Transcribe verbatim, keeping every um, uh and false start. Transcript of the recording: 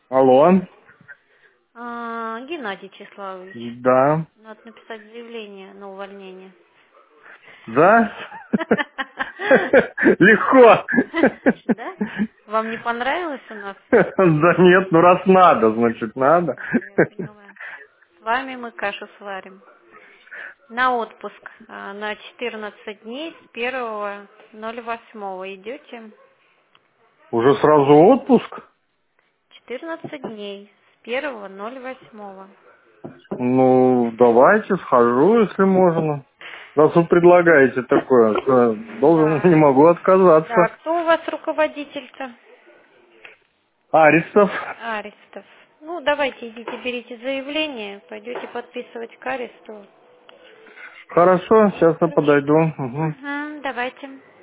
Алло. А, Геннадий Числавович, Да. надо написать заявление на увольнение. Да? Легко. Да? Вам не понравилось у нас? Да нет, ну раз надо, значит надо. Да, я поняла. С вами мы кашу сварим. На отпуск а, на четырнадцать дней с первого ноль восьмого идете? Уже сразу отпуск? четырнадцать дней с первого ноль восьмого. Ну, давайте схожу, если можно. Раз вы предлагаете такое, то должен, не Да. могу Да, отказаться. кто у вас руководитель-то? Аристов. Аристов. Ну, давайте идите, берите заявление, пойдете подписывать к Арестову. Хорошо, сейчас я Хорошо. подойду. Мгм. Угу, давайте.